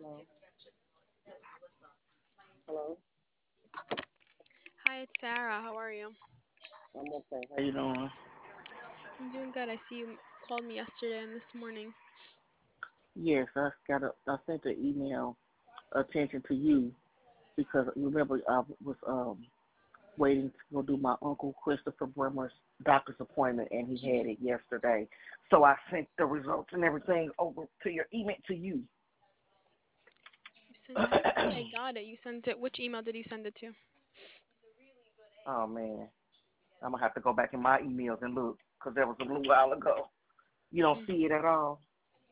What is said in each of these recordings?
Hello. Hi, it's Sarah. How are you? I'm okay. How you doing? I'm doing good. I see you called me yesterday and this morning. Yes, I sent an email attention to you because remember I was waiting to go do my uncle Christopher Bremer's doctor's appointment and he Hmm. had it yesterday. So I sent the results and everything over to your email to you. You sent it? I got it. You sent it. Which email did you send it to? Oh man, I'm gonna have to go back in my emails and look because that was a little while ago. You don't Mm. see it at all.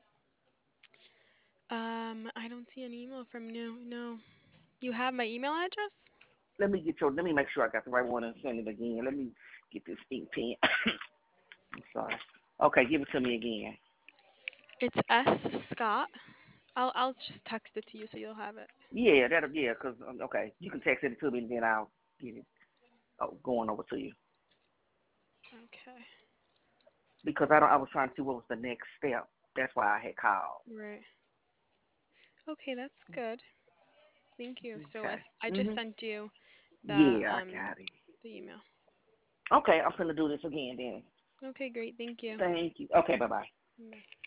I don't see an email from you. No. You have my email address? Let me make sure I got the right one and send it again. Let me get this ink pen. I'm sorry. Okay, give it to me again. It's S Scott. I'll just text it to you so you'll have it. Yeah, cause okay, you can text it to me and then I'll get it going over to you Okay. because I was trying to see what was the next step. That's why I had called. Right. Okay, that's good. Thank you. So Okay. I just Mhm. sent you the Yeah, I um got it. the email. Okay, I'm gonna do this again then. Okay, great. Thank you. Thank you. Okay, bye bye. Bye.